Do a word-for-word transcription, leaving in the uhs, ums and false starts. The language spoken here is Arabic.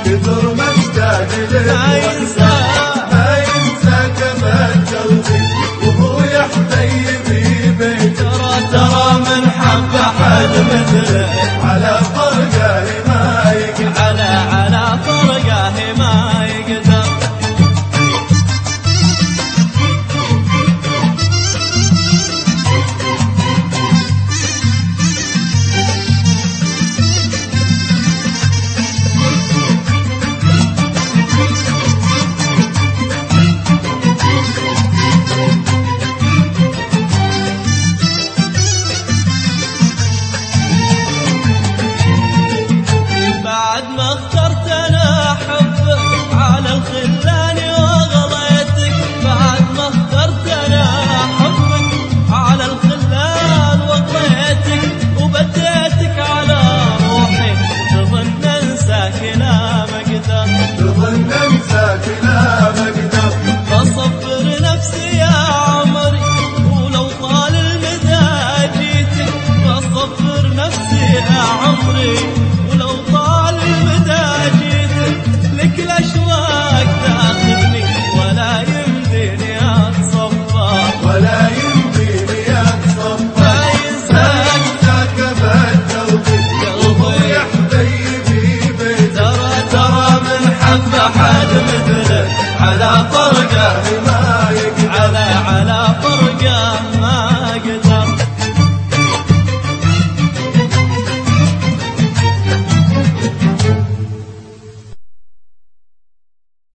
كثر ما اشتاق لك ما ينسى ما ينسى كمان قلبي وهو يا حبيبي بيت. ترى ترى من حب أحد مثله على فرقه ما يقدر على على فرقه ما يقدر. بعد ما اخترت انا حبك على الخلان وغليتك، بعد ما اخترت انا حبك على الخلان وغليتك، وبديتك على روحي تظن انسى كلام اقدر، تظن انسى كلام اقدر. بصبر نفسي يا عمري ولو طال المدى جيتك، بصبر نفسي يا عمري ولو طال المدى جيتك، لك الاشواق تاخذني ولا يمديني اتصفى، ولا يمديني اتصفى. ما ينساك كمان قلبي قلبي يا حبيبي بيت. ترى ترى من حب احد مثلك على فرق